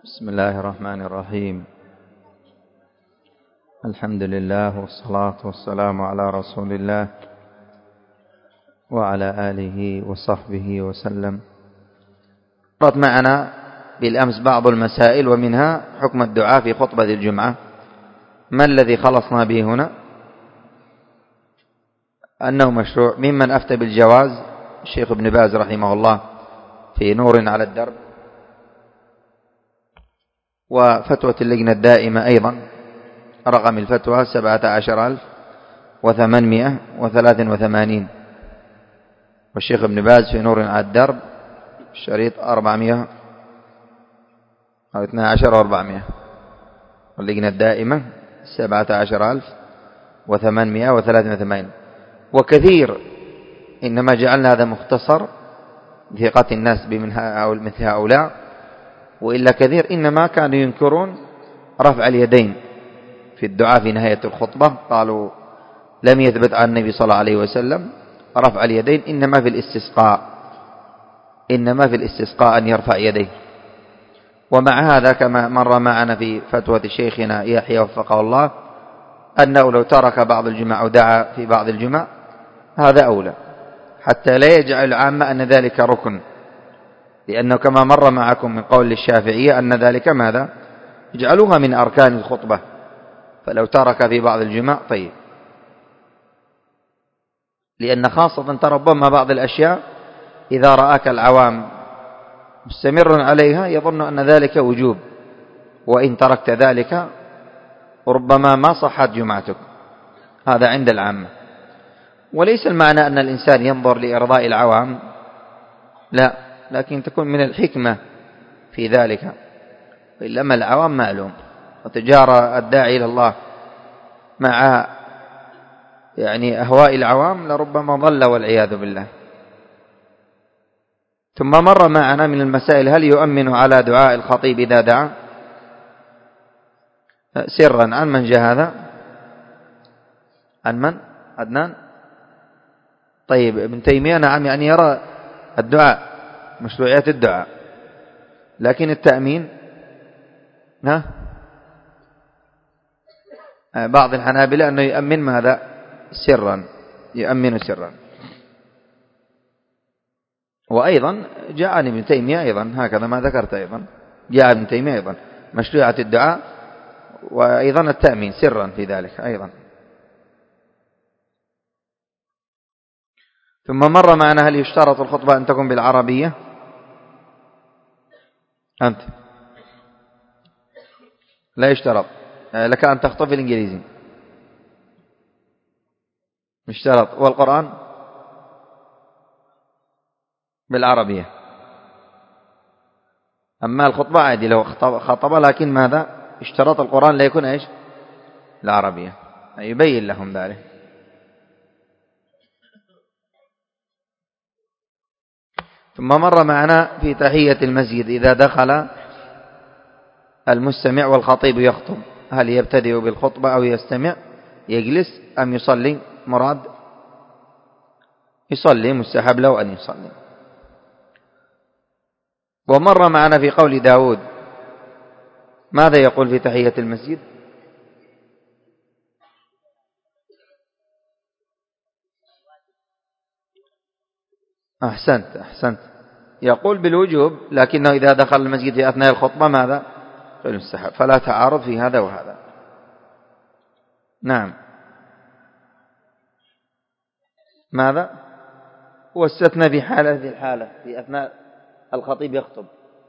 بسم الله الرحمن الرحيم. الحمد لله والصلاة والسلام على رسول الله وعلى آله وصحبه وسلم. مرت معنا بالأمس بعض المسائل، ومنها حكم الدعاء في خطبة الجمعة. ما الذي خلصنا به هنا؟ أنه مشروع. ممن أفتى بالجواز الشيخ ابن باز رحمه الله في نور على الدرب، وفتوى اللجنة الدائمة أيضا رقم الفتوى 17,883، والشيخ ابن باز في نور على الدرب الشريط 412 و400، واللجنة الدائمة 17,883. وكثير إنما جعلنا هذا مختصر لثقة الناس بمثل هؤلاء، وإلا كثير إنما كانوا ينكرون رفع اليدين في الدعاء في نهاية الخطبة. قالوا لم يثبت عن النبي صلى الله عليه وسلم رفع اليدين، إنما في الاستسقاء أن يرفع يديه. ومع هذا كما مر معنا في فتوى شيخنا يحيى وفقه الله أنه لو ترك بعض الجمع أو دعا في بعض الجمع هذا أولى، حتى لا يجعل العامة أن ذلك ركن، لأنه كما مر معكم من قول الشافعية أن ذلك ماذا؟ اجعلوها من أركان الخطبة، فلو ترك في بعض الجمع طيب، لأن خاصة ربما بعض الأشياء إذا رآك العوام مستمر عليها يظن أن ذلك وجوب، وإن تركت ذلك ربما ما صحت جمعتك. هذا عند العامة. وليس المعنى أن الإنسان ينظر لإرضاء العوام، لا، لكن تكون من الحكمة في ذلك، إنما العوام معلوم، وتجارى الداعي إلى الله مع أهواء العوام لربما ضل والعياذ بالله. ثم مر معنا من المسائل هل يؤمن على دعاء الخطيب إذا دعا سرا؟ عن من جاء هذا؟ عن من؟ عدنان؟ طيب، ابن تيمية نعم، يرى الدعاء مشروعية الدعاء، لكن التأمين بعض الحنابلة أنه يؤمن ماذا؟ سرا، يؤمن سرا. وأيضا جاء عن ابن تيمية أيضا هكذا ما ذكرت، أيضا جاء ابن تيمية أيضا مشروعية الدعاء، وأيضا التأمين سرا في ذلك أيضا. ثم مر معنا هل يشترط الخطبة أن تكون بالعربية؟ أنت لا يشترط، لك أن تخطب بالإنجليزي، يشترط. والقرآن بالعربية. أما الخطبة عادي لو خطب، لكن ماذا؟ اشترط القرآن لا يكون إيش؟ العربية، يبين لهم ذلك. ثم مر معنا في تحية المسجد إذا دخل المستمع والخطيب يخطب هل يبتدئ بالخطبة أو يستمع يجلس أم يصلي؟ مراد يصلي، مستحب له أن يصلي. ومر معنا في قول داود ماذا يقول في تحية المسجد؟ أحسنت، يقول بالوجوب، لكنه إذا دخل المسجد في أثناء الخطبة ماذا؟ فالمستحب، فلا تعارض في هذا وهذا. نعم. ماذا؟ واستثنى في هذه الحالة في أثناء الخطيب يخطب.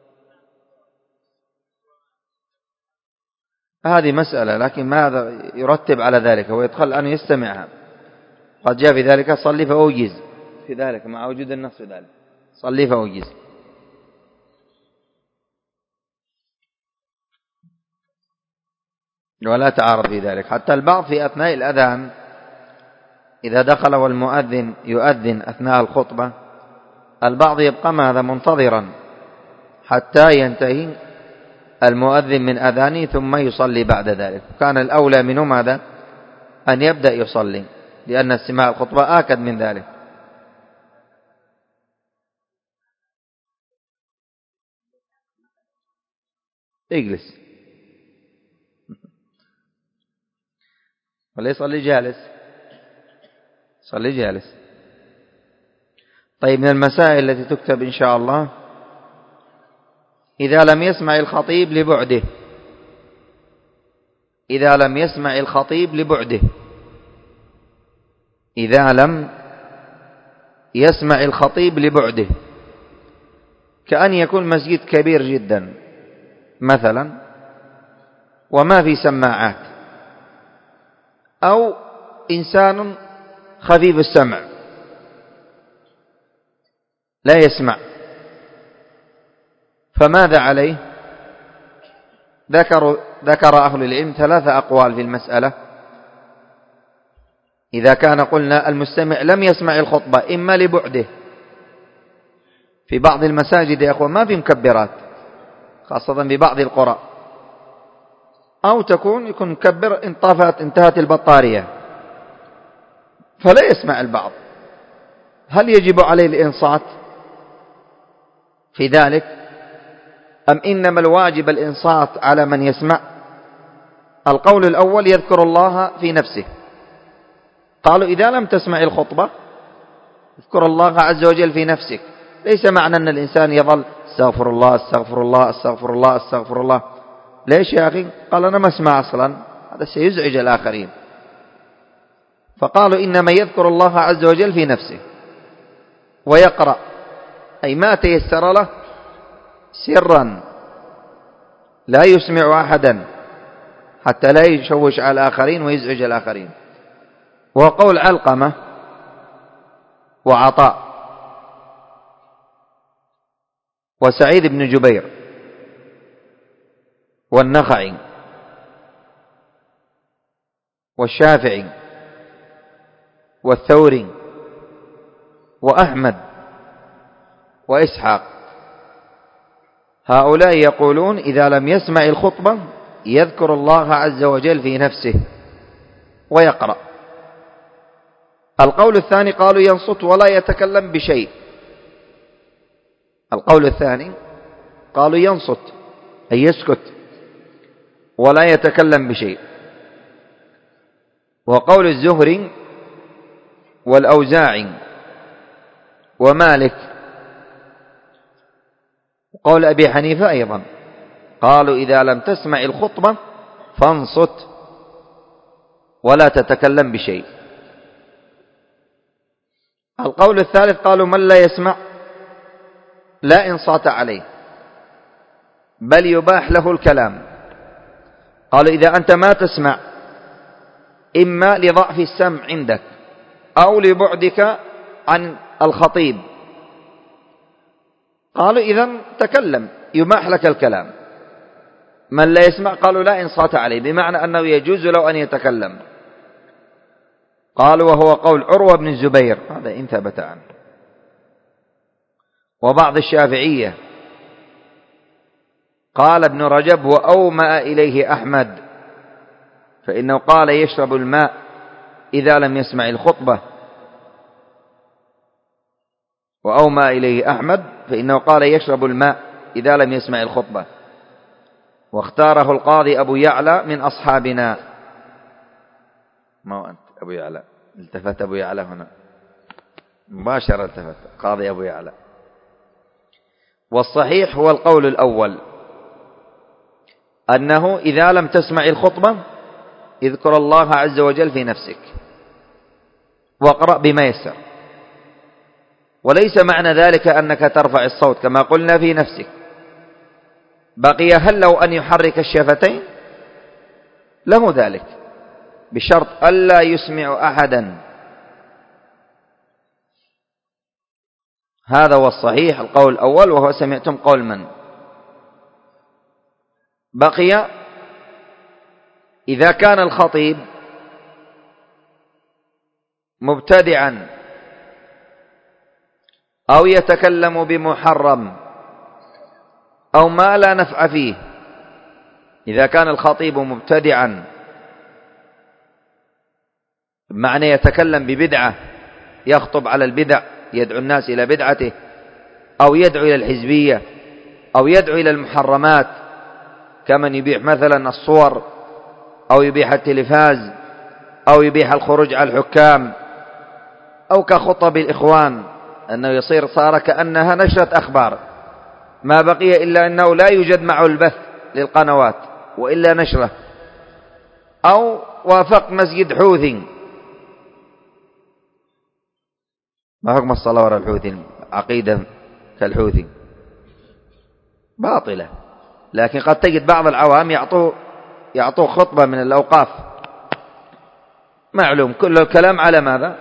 هذه مسألة، لكن ماذا يرتب على ذلك ويدخل أن يستمعها؟ قد جاء في ذلك صلي فأوجز في ذلك مع وجود النص في ذلك، صلي فأوجز. ولا تعارض في ذلك. حتى البعض في أثناء الأذان إذا دخل والمؤذن يؤذن أثناء الخطبة، البعض يبقى ماذا؟ منتظرا حتى ينتهي المؤذن من أذانه ثم يصلي بعد ذلك. كان الأولى منه ماذا؟ أن يبدأ يصلي، لأن استماع الخطبة آكد من ذلك. اجلس ولا يصلي جالس؟ صلي جالس. طيب من المسائل التي تكتب إن شاء الله: إذا لم يسمع الخطيب لبعده، إذا لم يسمع الخطيب لبعده، إذا لم يسمع الخطيب لبعده، كأن يكون مسجد كبير جدا مثلا وما في سماعات، أو إنسان خفيف السمع لا يسمع، فماذا عليه؟ ذكر أهل العلم 3 أقوال في المسألة. إذا كان قلنا المستمع لم يسمع الخطبة إما لبعده، في بعض المساجد يا أخوان ما في مكبرات خاصة في بعض القرى، أو يكون مكبر انتهت البطارية فلا يسمع البعض، هل يجب عليه الإنصات في ذلك أم إنما الواجب الإنصات على من يسمع؟ القول الأول: يذكر الله في نفسه. قالوا إذا لم تسمع الخطبة اذكر الله عز وجل في نفسك، ليس معنى أن الإنسان يظل استغفر الله استغفر الله استغفر الله استغفر الله. ليش يا أخي؟ قال أنا ما أسمع أصلا، هذا سيزعج الآخرين. فقالوا إنما يذكر الله عز وجل في نفسه ويقرأ، أي ما تيسر له سرا لا يسمع أحدا حتى لا يشوش على الآخرين ويزعج الآخرين. وقول علقمة وعطاء وسعيد بن جبير والنخعي والشافعي والثوري وأحمد وإسحاق، هؤلاء يقولون إذا لم يسمع الخطبة يذكر الله عز وجل في نفسه ويقرأ. القول الثاني قالوا ينصت ولا يتكلم بشيء. القول الثاني قالوا ينصت أي يسكت ولا يتكلم بشيء. وقول الزهري والأوزاعي ومالك وقول أبي حنيفة أيضا قالوا إذا لم تسمع الخطبة فانصت ولا تتكلم بشيء. القول الثالث قالوا من لا يسمع لا إنصات عليه بل يباح له الكلام. قالوا إذا أنت ما تسمع إما لضعف السمع عندك أو لبعدك عن الخطيب، قالوا إذن تكلم يباح لك الكلام. من لا يسمع قالوا لا إنصات عليه، بمعنى أنه يجوز له أن يتكلم. قالوا وهو قول عروة بن الزبير، هذا إن ثبت عنه، وبعض الشافعية. قال ابن رجب وأومأ إليه أحمد، فإنه قال يشرب الماء إذا لم يسمع الخطبة. وأومأ إليه أحمد فإنه قال يشرب الماء إذا لم يسمع الخطبة. واختاره القاضي أبو يعلى من أصحابنا. ما هو أنت أبو يعلى، التفت أبو يعلى هنا مباشرة، التفت قاضي أبو يعلى. والصحيح هو القول الأول، أنه إذا لم تسمع الخطبة اذكر الله عز وجل في نفسك واقرأ بما يسر، وليس معنى ذلك أنك ترفع الصوت كما قلنا في نفسك. بقي هل لو أن يحرك الشفتين له ذلك بشرط ألا يسمع أحدا. هذا هو الصحيح القول الأول، وهو سمعتم قول من. بقي إذا كان الخطيب مبتدعا أو يتكلم بمحرم أو ما لا نفع فيه. إذا كان الخطيب مبتدعا بمعنى يتكلم ببدعة، يخطب على البدع، يدعو الناس إلى بدعته، أو يدعو إلى الحزبية، أو يدعو إلى المحرمات، كمن يبيح مثلا الصور أو يبيح التلفاز أو يبيح الخروج على الحكام، أو كخطب الإخوان أنه صار كأنها نشرة أخبار، ما بقي إلا أنه لا يوجد معه البث للقنوات وإلا نشره. أو وافق مسجد حوثي، ما حكم الصلاة وراء الحوثي؟ عقيدة كالحوثي باطلة، لكن قد تجد بعض العوام يعطوه خطبة من الأوقاف، معلوم كل الكلام على ماذا؟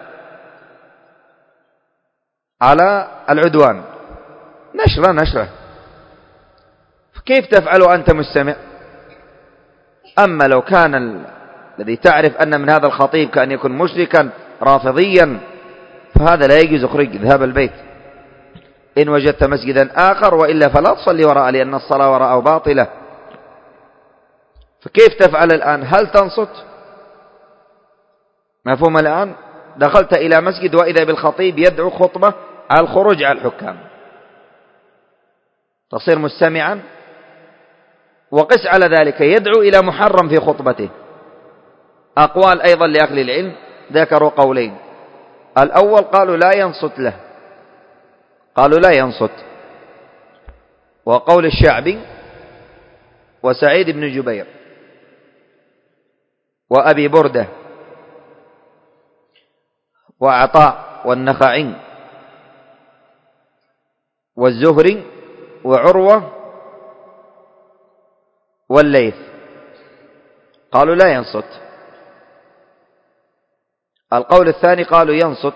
على العدوان، نشرة. كيف تفعل أنت مستمع؟ أما لو كان الذي تعرف أن من هذا الخطيب كأن يكون مشركا رافضيا فهذا لا يجوز، اخرج ذهب البيت إن وجدت مسجدا آخر، وإلا فلا تصلي وراءه لأن الصلاة وراءه باطلة. فكيف تفعل الآن؟ هل تنصت؟ مفهوم الآن؟ دخلت إلى مسجد وإذا بالخطيب يدعو خطبة على الخروج على الحكام، تصير مستمعا. وقس على ذلك يدعو إلى محرم في خطبته. أقوال أيضا لأهل العلم ذكروا قولين، الأول قالوا لا ينصت له، قالوا لا ينصت، وقول الشعبي وسعيد بن جبير وأبي بردة وعطاء والنخعي والزهري وعروة والليث قالوا لا ينصت. القول الثاني قالوا ينصت،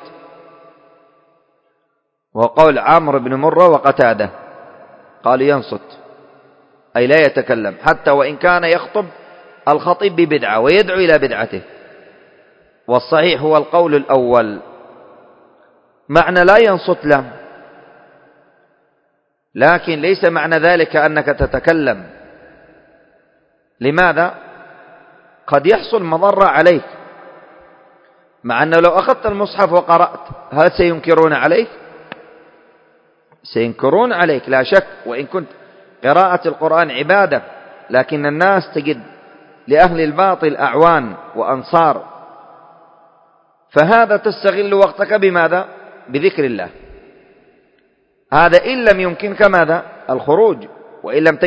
وقول عمرو بن مرة وقتادة قالوا ينصت، أي لا يتكلم حتى وإن كان يخطب الخطيب ببدعة ويدعو إلى بدعته. والصحيح هو القول الأول، معنى لا ينصت له، لكن ليس معنى ذلك أنك تتكلم. لماذا؟ قد يحصل مضرة عليك، مع أنه لو أخذت المصحف وقرأت هل سينكرون عليك؟ سينكرون عليك لا شك، وإن كنت قراءة القرآن عبادة، لكن الناس تجد لأهل الباطل أعوان وأنصار، فهذا تستغل وقتك بماذا؟ بذكر الله. هذا إن لم يمكنك ماذا؟ الخروج، وإن لم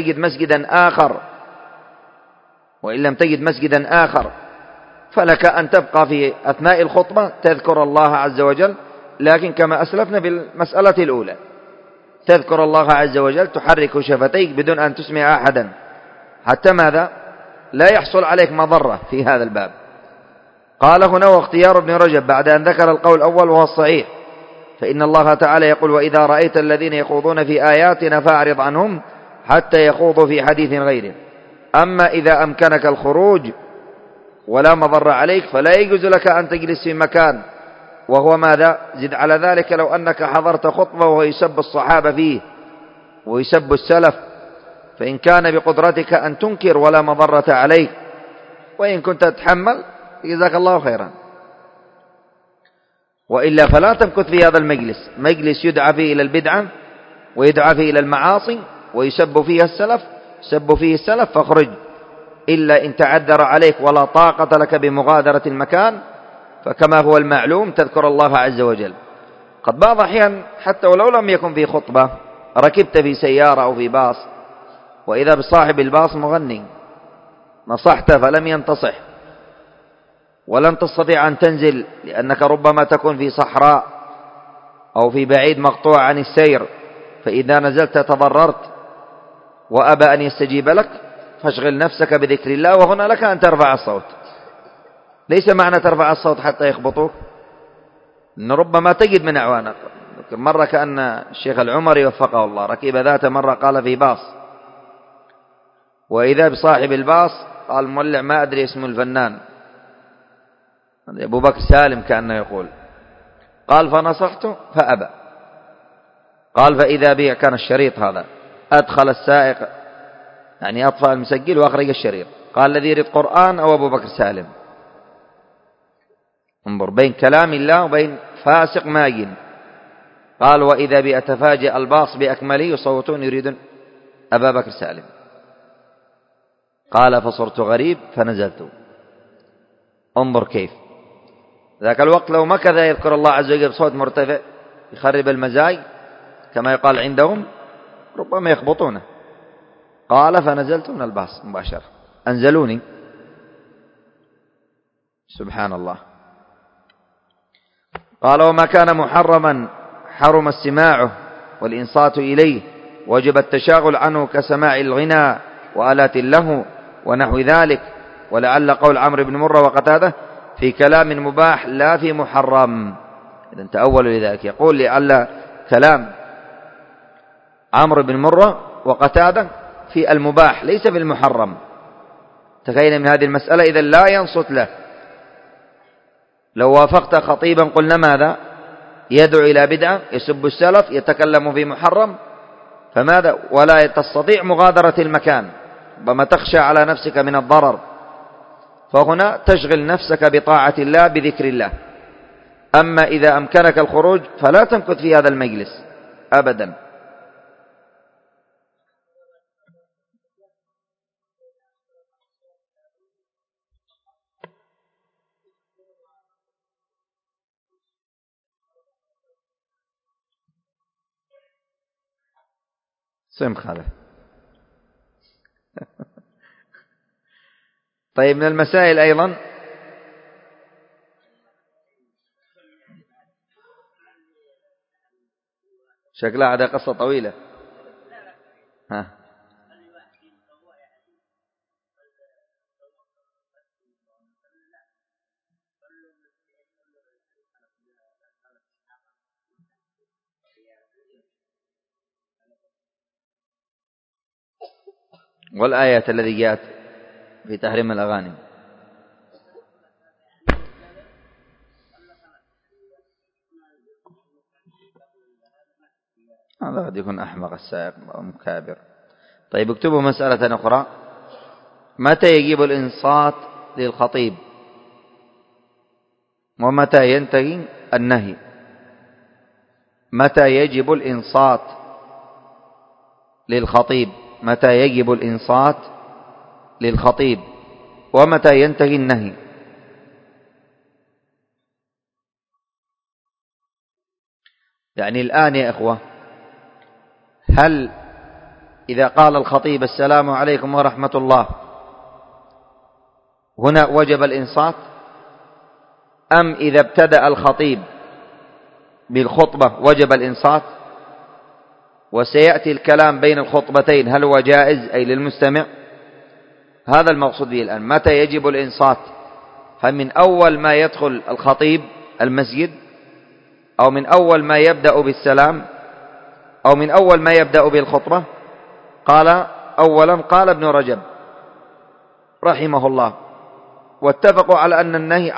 تجد مسجدا آخر فلك أن تبقى في أثناء الخطبة تذكر الله عز وجل، لكن كما أسلفنا بالمسألة الأولى تذكر الله عز وجل تحرك شفتيك بدون أن تسمع أحدا، حتى ماذا؟ لا يحصل عليك مضرة في هذا الباب. قال هنا واختيار ابن رجب بعد أن ذكر القول الأول وهو الصحيح، فإن الله تعالى يقول وإذا رأيت الذين يخوضون في آياتنا فأعرض عنهم حتى يخوضوا في حديث غيره. أما إذا أمكنك الخروج ولا مضر عليك فلا يجوز لك أن تجلس في مكان، وهو ماذا؟ زد على ذلك لو أنك حضرت خطبة وهو يسب الصحابة فيه ويسب السلف، فإن كان بقدرتك أن تنكر ولا مضرة عليك، وإن كنت تتحمل جزاك الله خيرا، وإلا فلا تمكث في هذا المجلس، مجلس يدعى فيه إلى البدعة ويدعى فيه إلى المعاصي ويسب فيه السلف، فاخرج، إلا إن تعذر عليك ولا طاقة لك بمغادرة المكان، فكما هو المعلوم تذكر الله عز وجل. قد بعض أحيان حتى ولو لم يكن في خطبة ركبت في سيارة أو في باص وإذا بصاحب الباص مغني، نصحت فلم ينتصح، ولن تستطيع أن تنزل لأنك ربما تكون في صحراء أو في بعيد مقطوع عن السير، فإذا نزلت تضررت وأبى أن يستجيب لك، فاشغل نفسك بذكر الله، وهنا لك أن ترفع الصوت. ليس معنى ترفع الصوت حتى يخبطوك، إن ربما تجد من أعوانك. مرة كأن الشيخ العمري وفقه الله ركب ذات مرة قال في باص، وإذا بصاحب الباص قال مولع ما أدري اسم الفنان أبو بكر سالم كأنه يقول، قال فنصحته فأبى، قال فإذا بي كان الشريط هذا أدخل السائق يعني أطفأ المسجل وأخرج الشريط، قال الذي يريد قرآن أو أبو بكر سالم. انظر بين كلام الله وبين فاسق ماجن. قال وإذا بي أتفاجأ الباص بأكمله يصوتون يريدون أبا بكر سالم. قال فصرت غريب فنزلت. انظر كيف ذاك الوقت لو مكث يذكر الله عز وجل بصوت مرتفع يخرب المزاج كما يقال عندهم ربما يخبطونه. قال فنزلت من الباص مباشرة، أنزلوني. سبحان الله. قال وما كان محرما حرم استماعه والإنصات إليه، وجب التشاغل عنه كسماع الغنى وآلات اللهو ونحو ذلك. ولعل قول عمرو بن مرة وقتاده في كلام مباح لا في محرم. إذا تأولوا لذلك، يقول لعل كلام عمرو بن مرة وقتاده في المباح ليس في المحرم. تخيل من هذه المسألة إذا لا ينصت له. لو وافقت خطيبا قلنا ماذا؟ يدعو إلى بدعة، يسب السلف، يتكلم في محرم، فماذا؟ ولا تستطيع مغادرة المكان، ربما تخشى على نفسك من الضرر، فهنا تشغل نفسك بطاعة الله بذكر الله. أما إذا أمكنك الخروج فلا تمكث في هذا المجلس أبدا. سمخ هذا. طيب من المسائل أيضا شكلها عادة قصة طويلة. ها. والآية الذي جاءت في تحريم الأغاني هذا قد يكون أحمق السائق أو مكابر. طيب اكتبوا مسألة أخرى. متى يجب الإنصات للخطيب ومتى ينتهي النهي؟ متى يجب الإنصات للخطيب؟ متى يجب الإنصات للخطيب ومتى ينتهي النهي؟ يعني الآن يا إخوة، هل إذا قال الخطيب السلام عليكم ورحمة الله هنا وجب الإنصات، أم إذا ابتدأ الخطيب بالخطبة وجب الإنصات؟ وسيأتي الكلام بين الخطبتين هل هو جائز أي للمستمع؟ هذا المقصود به الآن. متى يجب الإنصات؟ هل من أول ما يدخل الخطيب المسجد، أو من أول ما يبدأ بالسلام، أو من أول ما يبدأ بالخطبة؟ قال أولا قال ابن رجب رحمه الله واتفقوا على أن النهي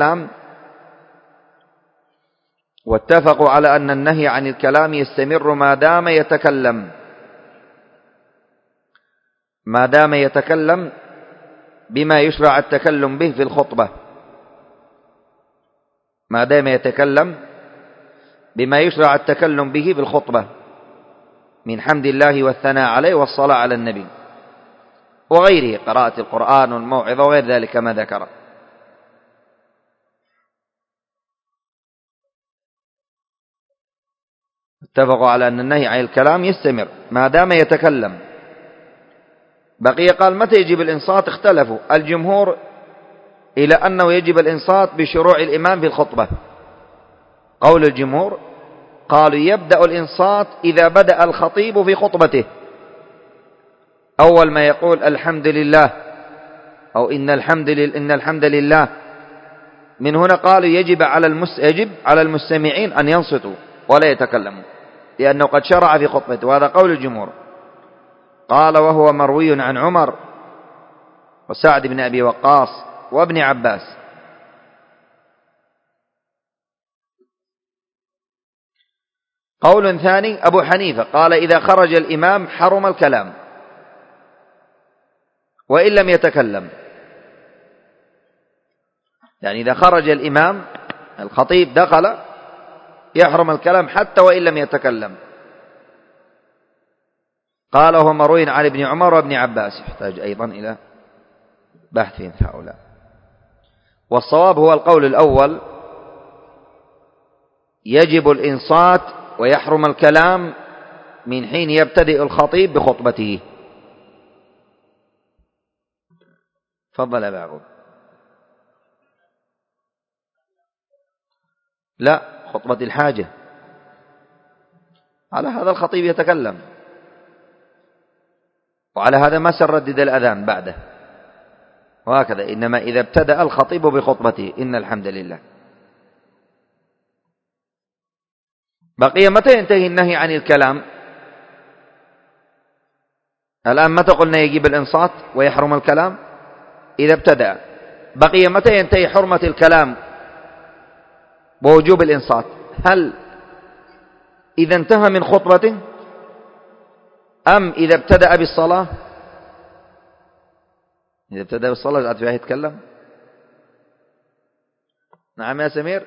عن الكلام يستمر ما دام يتكلم بما يشرع التكلم به في الخطبة، ما دام يتكلم بما يشرع التكلم به في الخطبة من حمد الله والثناء عليه والصلاة على النبي وغيره، قراءة القرآن والموعظة وغير ذلك كما ذكر. اتفقوا على أن النهي عن الكلام يستمر ما دام يتكلم. بقي قال متى يجب الإنصات؟ اختلفوا. الجمهور إلى أنه يجب الإنصات بشروع الإمام في الخطبة. قول الجمهور قالوا يبدأ الإنصات إذا بدأ الخطيب في خطبته، أول ما يقول الحمد لله أو إن الحمد لله، من هنا قالوا يجب على المستمعين أن ينصتوا ولا يتكلموا، لأنه قد شرع في خطبته، وهذا قول الجمهور. قال وهو مروي عن عمر وسعد بن أبي وقاص وابن عباس. قول ثاني أبو حنيفة قال إذا خرج الإمام حرم الكلام وإن لم يتكلم، يعني إذا خرج الإمام الخطيب دخل يحرم الكلام حتى وإن لم يتكلم. قال هو مروي عن ابن عمر وابن عباس. يحتاج أيضا إلى بحث في هؤلاء. والصواب هو القول الأول، يجب الإنصات ويحرم الكلام من حين يبتدئ الخطيب بخطبته. تفضل أبا يعقوب. لا، خطبة الحاجة على هذا الخطيب يتكلم، وعلى هذا ما سنردد الأذان بعده، وهكذا. إنما إذا ابتدأ الخطيب بخطبته إن الحمد لله. بقي متى ينتهي النهي عن الكلام؟ الآن متى قلنا يجب الإنصات ويحرم الكلام؟ إذا ابتدأ. بقي متى ينتهي حرمة الكلام ووجوب الإنصات؟ هل إذا انتهى من خطبته أم إذا ابتدأ بالصلاة؟ إذا ابتدأ بالصلاة قاعد فيها يتكلم. نعم يا سمير.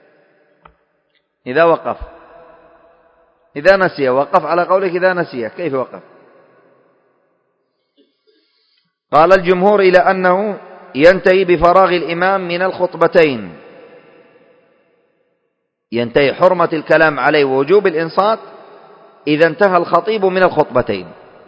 إذا وقف، إذا نسي وقف على قولك إذا نسي، كيف وقف؟ قال الجمهور إلى أنه ينتهي بفراغ الإمام من الخطبتين، ينتهي حرمة الكلام عليه ووجوب الإنصات إذا انتهى الخطيب من الخطبتين.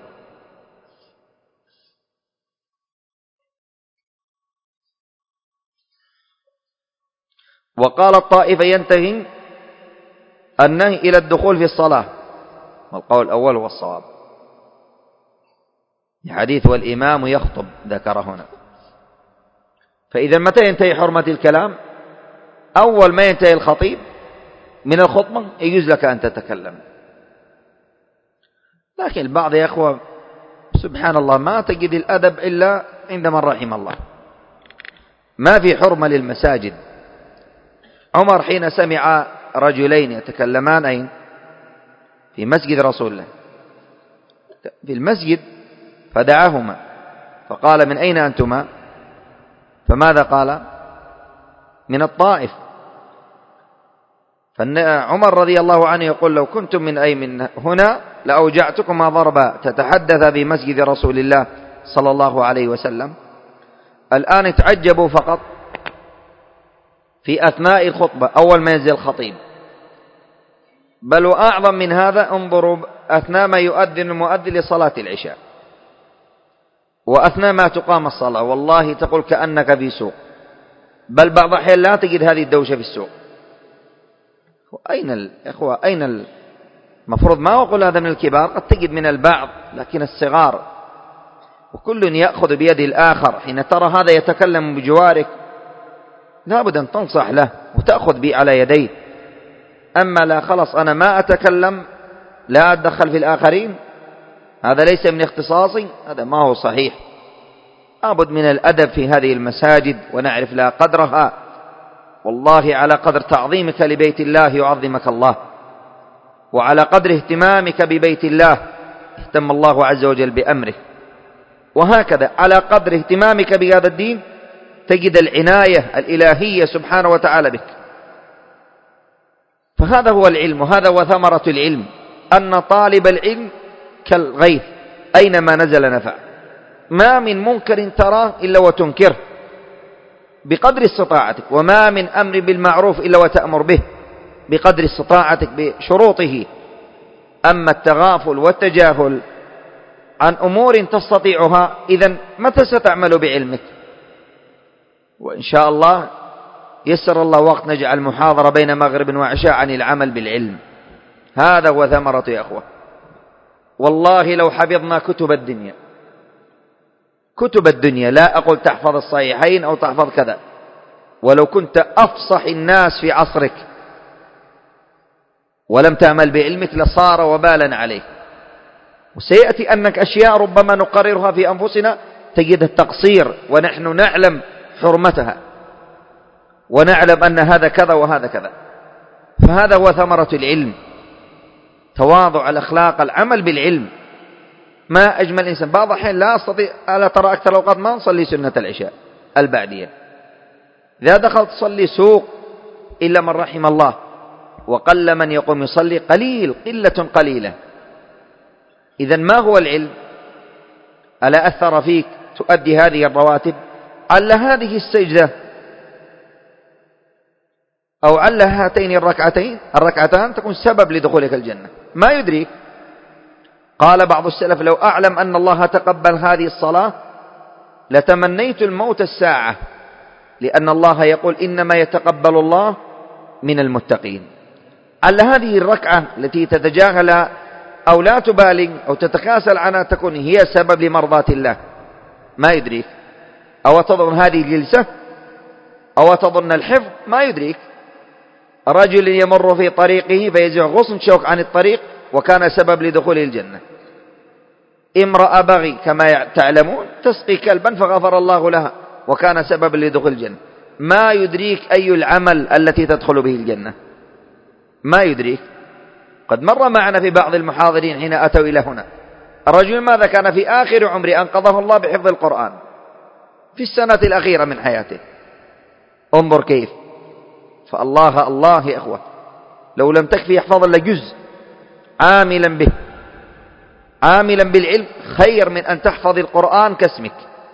وقال الطائفة ينتهي النهي إلى الدخول في الصلاة، والقول الأول هو الصواب. حديث والإمام يخطب ذكر هنا. فإذا متى ينتهي حرمة الكلام؟ أول ما ينتهي الخطيب من الخطبة يجوز لك أن تتكلم. لكن البعض يا أخوة سبحان الله ما تجد الأدب إلا عند من رحم الله. ما في حرمة للمساجد. عمر حين سمع رجلين يتكلمان أين؟ في مسجد رسول الله، في المسجد، فدعاهما فقال من أين أنتما؟ فماذا قال؟ من الطائف. فعمر رضي الله عنه يقول لو كنتم من أي من هنا لأوجعتكما ضربا تتحدث بمسجد رسول الله صلى الله عليه وسلم. الآن اتعجبوا فقط في أثناء الخطبة أول ما ينزل الخطيب، بل وأعظم من هذا انظروا أثناء ما يؤذن المؤذن لصلاة العشاء وأثناء ما تقام الصلاة، والله تقول كأنك في سوق، بل بعض الأحيان لا تجد هذه الدوشة في السوق. أين الإخوة؟ أين المفروض ما أقول هذا من الكبار، قد تجد من البعض، لكن الصغار، وكل يأخذ بيد الآخر. حين ترى هذا يتكلم بجوارك لابد أن تنصح له وتأخذ بي على يديه. أما لا خلص أنا ما أتكلم، لا أتدخل في الآخرين، هذا ليس من اختصاصي، هذا ما هو صحيح. لابد من الأدب في هذه المساجد ونعرف لها قدرها. والله على قدر تعظيمك لبيت الله يعظمك الله، وعلى قدر اهتمامك ببيت الله اهتم الله عز وجل بأمره، وهكذا على قدر اهتمامك بهذا الدين تجد العناية الإلهية سبحانه وتعالى بك. فهذا هو العلم، وهذا هو ثمرة العلم، أن طالب العلم كالغيث أينما نزل نفع. ما من منكر تراه إلا وتنكره بقدر استطاعتك، وما من أمر بالمعروف إلا وتأمر به بقدر استطاعتك بشروطه. أما التغافل والتجاهل عن أمور تستطيعها، إذن متى ستعمل بعلمك؟ وإن شاء الله يسر الله وقت نجعل محاضرة بين مغرب وعشاء عن العمل بالعلم. هذا هو ثمرة يا أخوة. والله لو حفظنا كتب الدنيا، لا أقول تحفظ الصحيحين أو تحفظ كذا، ولو كنت أفصح الناس في عصرك ولم تعمل بعلمك لصار وبالا عليك. وسيأتي أنك أشياء ربما نقررها في أنفسنا تجد التقصير، ونحن نعلم حرمتها ونعلم أن هذا كذا وهذا كذا. فهذا هو ثمرة العلم، تواضع الأخلاق، العمل بالعلم. ما أجمل إنسان. بعض الحين لا أستطيع، ألا ترى أكثر الأوقات ما نصلي سنة العشاء البعدية، إذا دخلت تصلي سوق إلا من رحم الله، وقل من يقوم يصلي، قلة قليلة. إذن ما هو العلم؟ ألا أثر فيك تؤدي هذه الرواتب عل هذه السجدة أو عل هاتين الركعتان تكون سبب لدخولك الجنة، ما يدريك. قال بعض السلف: لو أعلم أن الله تقبل هذه الصلاة لتمنيت الموت الساعة، لأن الله يقول: إنما يتقبل الله من المتقين. على هذه الركعة التي تتجاهل أو لا تبالغ أو تتكاسل عنها تكون هي سبب لمرضاة الله، ما يدريك. أو تظن هذه الجلسة أو تظن الحفظ، ما يدريك. رجل يمر في طريقه فيزع غصن شوك عن الطريق وكان سبب لدخول الجنة. امرأة بغي كما تعلمون تسقي كلبا فغفر الله لها وكان سبب لدخول الجنة. ما يدريك أي العمل التي تدخل به الجنة، ما يدريك. قد مر معنا في بعض المحاضرين حين أتوا إلى هنا الرجل ماذا كان في آخر عمره أنقذه الله بحفظ القرآن في السنة الأخيرة من حياته. انظر كيف. فالله الله يا أخوة، لو لم تكفي يحفظ إلا جزء عاملا به عاملا بالعلم خير من أن تحفظ القرآن كاسمك.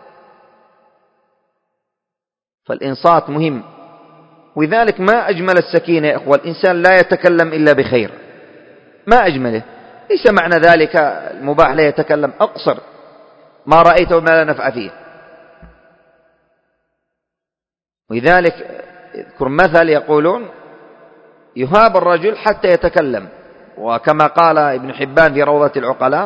فالإنصات مهم. ولذلك ما أجمل السكينة يا أخوة، الإنسان لا يتكلم إلا بخير، ما أجمله. ليس معنى ذلك المباح لا يتكلم، أقصر ما رأيته ما لا نفع فيه. ولذلك يذكر مثل يقولون: يهاب الرجل حتى يتكلم، وكما قال ابن حبان في روضة العقلاء،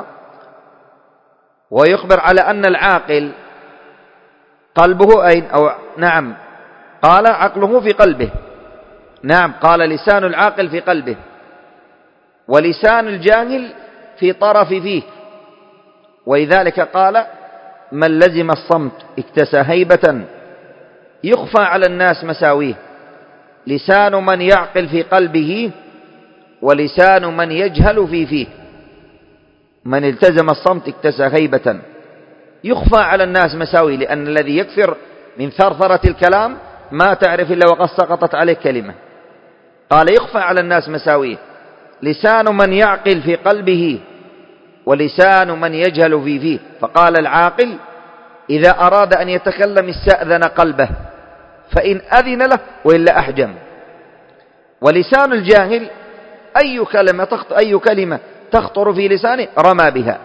ويخبر على أن العاقل قلبه أين؟ أو نعم قال عقله في قلبه، نعم قال لسان العاقل في قلبه، ولسان الجاهل في طرف فيه. ولذلك قال: من لزم الصمت اكتسى هيبة يخفى على الناس مساويه، لسان من يعقل في قلبه ولسان من يجهل في فيه. من التزم الصمت اكتسى هيبة يخفى على الناس مساويه، لأن الذي يكثر من ثرثرة الكلام ما تعرف إلا وقد سقطت عليه كلمة. قال: يخفى على الناس مساويه، لسان من يعقل في قلبه ولسان من يجهل في فيه. فقال: العاقل إذا أراد أن يتكلم استأذن قلبه فإن أذن له وإلا أحجم. ولسان الجاهل أي كلمة تخطر في لسانه رمى بها.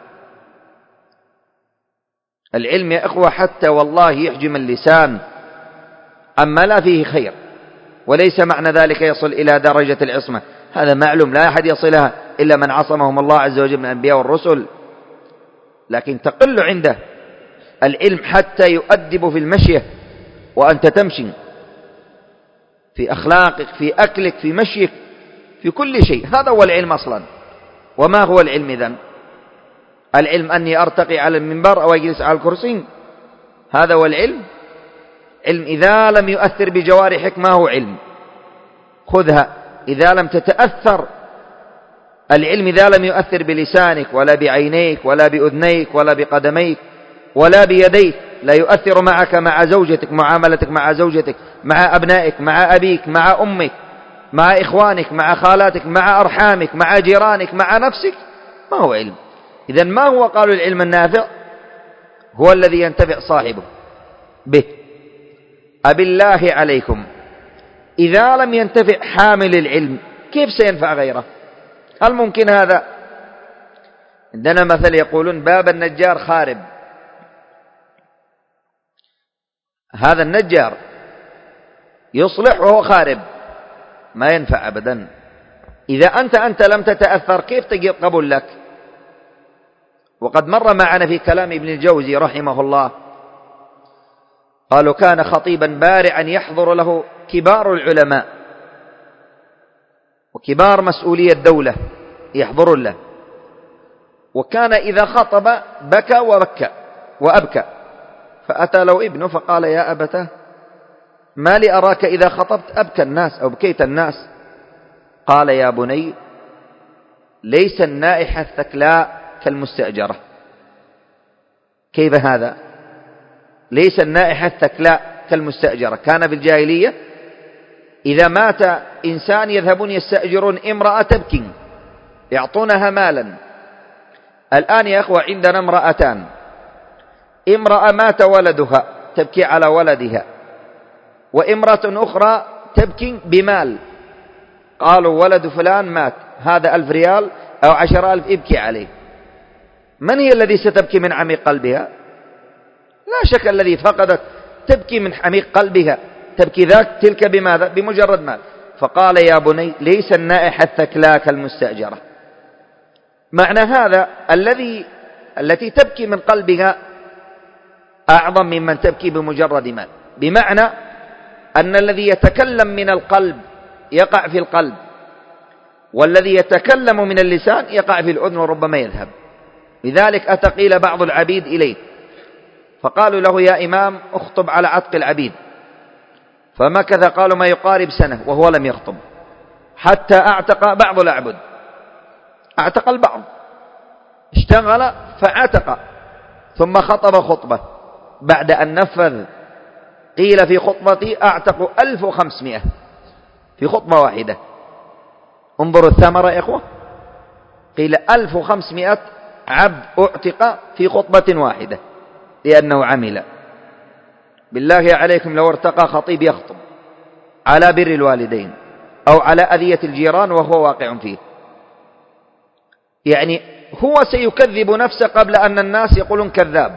العلم يا إخوة حتى والله يحجم اللسان أما لا فيه خير، وليس معنى ذلك يصل إلى درجة العصمة، هذا معلوم لا أحد يصلها إلا من عصمهم الله عز وجل من الأنبياء والرسل. لكن تقل عنده العلم حتى يؤدب في المشية وأنت تمشي، في أخلاقك، في أكلك، في مشيك، في كل شيء. هذا هو العلم أصلا. وما هو العلم إذن؟ العلم أني أرتقي على المنبر أو أجلس على الكرسي، هذا هو العلم. علم إذا لم يؤثر بجوارحك ما هو علم، خذها. إذا لم تتأثر العلم، إذا لم يؤثر بلسانك ولا بعينيك ولا بأذنيك ولا بقدميك ولا بيديك، لا يؤثر معك مع زوجتك، معاملتك مع زوجتك، مع أبنائك، مع أبيك، مع أمك، مع إخوانك، مع خالاتك، مع أرحامك، مع جيرانك، مع نفسك، ما هو علم. إذن ما هو قالوا العلم النافع؟ هو الذي ينتفع صاحبه به. أبالله عليكم، إذا لم ينتفع حامل العلم كيف سينفع غيره؟ هل ممكن هذا؟ عندنا مثل يقولون: باب النجار خارب. هذا النجار يصلح وهو خارب، ما ينفع أبدا. إذا أنت لم تتأثر كيف تجد قبول لك؟ وقد مر معنا في كلام ابن الجوزي رحمه الله، قالوا: كان خطيبا بارعا يحضر له كبار العلماء وكبار مسؤولي الدولة يحضر له، وكان إذا خطب بكى وأبكى. فأتى له ابنه فقال: يا أبتاه، ما لي أراك إذا خطبت أبكى الناس أو بكيت الناس؟ قال: يا بني، ليس النائحة الثكلاء كالمستأجرة. كيف هذا؟ ليس النائحة الثكلاء كالمستأجرة. كان بالجاهلية إذا مات إنسان يذهبون يستأجرون امرأة تبكي، يعطونها مالا. الآن يا أخوة عندنا امرأتان، امرأة مات ولدها تبكي على ولدها، وامرأة أخرى تبكي بمال، قالوا ولد فلان مات، هذا 1000 ريال أو 10,000 ابكي عليه. من هي الذي ستبكي من عميق قلبها؟ لا شك الذي فقدت تبكي من عميق قلبها، تبكي تلك بماذا؟ بمجرد مال. فقال يا بني ليس النائحة الثكلاء كالمستأجرة. معنى هذا التي تبكي من قلبها أعظم ممن تبكي بمجرد مال، بمعنى أن الذي يتكلم من القلب يقع في القلب، والذي يتكلم من اللسان يقع في الأذن وربما يذهب. لذلك أتى قيل بعض العبيد إليه فقالوا له يا إمام اخطب على عتق العبيد، فمكث قالوا ما يقارب سنة وهو لم يخطب، حتى أعتق بعض الأعبد، أعتق البعض، اشتغل فعتق، ثم خطب خطبة بعد أن نفذ. قيل في خطبتي أعتق 1500 في خطبة واحدة. انظروا الثمرة يا إخوة، قيل 1500 عبد أعتق في خطبة واحدة لأنه عمل. بالله عليكم لو ارتقى خطيب يخطب على بر الوالدين أو على أذية الجيران وهو واقع فيه، يعني هو سيكذب نفسه قبل أن الناس يقولون كذاب.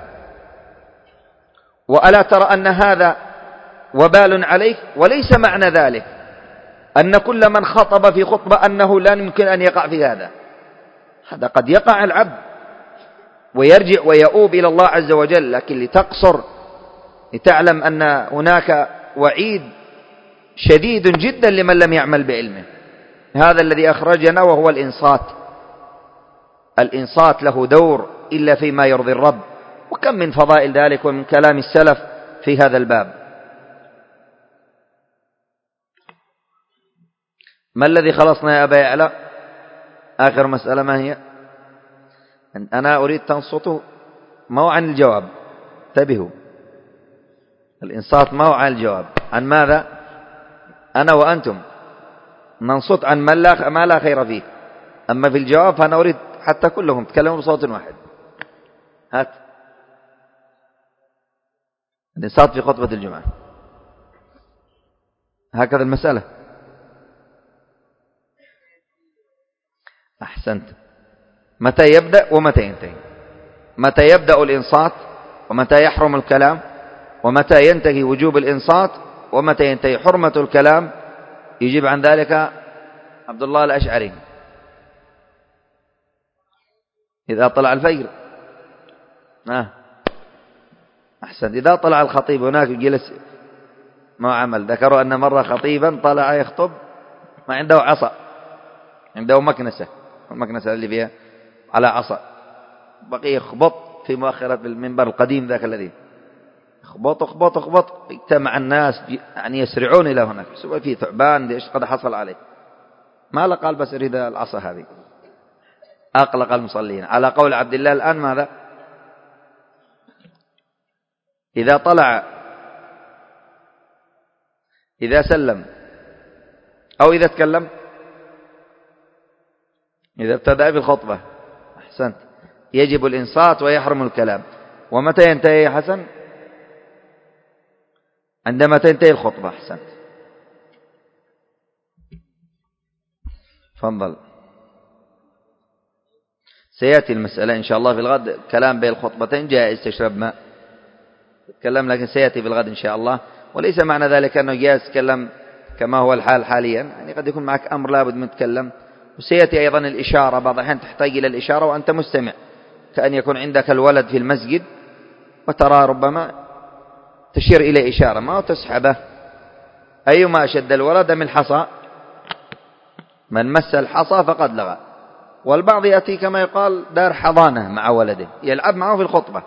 وألا ترى أن هذا وبال عليه؟ وليس معنى ذلك أن كل من خطب في خطبة أنه لا يمكن أن يقع في هذا قد يقع العبد ويرجع ويؤوب إلى الله عز وجل، لكن لتقصر لتعلم أن هناك وعيد شديد جدا لمن لم يعمل بعلمه. هذا الذي أخرجنا وهو الإنصات. الإنصات له دور إلا فيما يرضي الرب، وكم من فضائل ذلك ومن كلام السلف في هذا الباب. ما الذي خلصنا يا أبا يعلى؟ آخر مسألة ما هي؟ أنا أريد تنصتوا ما هو عن الجواب، انتبهوا، الإنصات ما هو عن الجواب. عن ماذا؟ أنا وأنتم ننصت عن ما لا خير فيه، أما في الجواب فأنا أريد حتى كلهم تكلموا بصوت واحد. هات الإنصات في خطبة الجمعة، هكذا المسألة. أحسنت. متى يبدأ ومتى ينتهي؟ متى يبدأ الإنصات ومتى يحرم الكلام، ومتى ينتهي وجوب الإنصات ومتى ينتهي حرمة الكلام؟ يجيب عن ذلك عبد الله الأشعري. إذا طلع الفجر أحسن. إذا طلع الخطيب هناك جلس ما عمل. ذكروا أن مرة خطيبا طلع يخطب ما عنده عصا، عنده مكنسة، المكنسة اللي فيها على عصا، بقي يخبط في مؤخرة المنبر القديم ذاك الذي اخبط اجتمع الناس يعني يسرعون إلى هناك، سوى فيه ثعبان ليش قد حصل عليه، ما لقال بس يريد العصا هذه. أقلق المصلين. على قول عبد الله الآن ماذا؟ إذا طلع، إذا سلم أو إذا تكلم، إذا ابتدأ بالخطبة. أحسنت. يجب الإنصات ويحرم الكلام. ومتى ينتهي يا حسن؟ عندما تنتهي الخطبة. أحسنت. تفضل. سيأتي المسألة إن شاء الله في الغد، كلام بين الخطبتين جائز، تشرب ماء تتكلم، لكن سيأتي في الغد إن شاء الله. وليس معنى ذلك أنه جائز تتكلم كما هو الحال حاليا، يعني قد يكون معك أمر لابد من تتكلم. وسيأتي أيضا الإشارة، بعض الأحيان تحتاج إلى الإشارة وأنت مستمع، كأن يكون عندك الولد في المسجد وترى ربما تشير إلى إشارة ما تسحبه. أيما أشد الولد من الحصى، من مس الحصى فقد لغى. والبعض يأتي كما يقال دار حضانة مع ولده يلعب معه في الخطبة،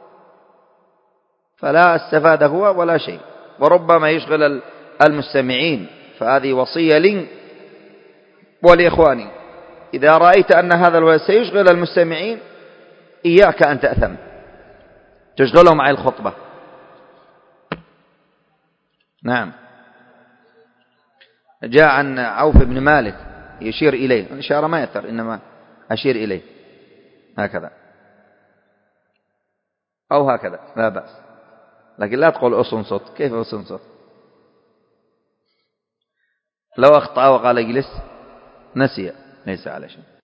فلا استفاد هو ولا شيء، وربما يشغل المستمعين. فهذه وصية لي ولإخواني، إذا رأيت أن هذا الولد سيشغل المستمعين إياك أن تأثم تشغلهم مع الخطبة. نعم. جاء عن عوف بن مالك يشير إليه، الإشارة ما يأثر، إنما أشير إليه هكذا أو هكذا لا بأس. لكن لا تقول أصنصت. كيف أصنصت؟ لو أخطأ وقال اجلس نسي، ليس على شيء.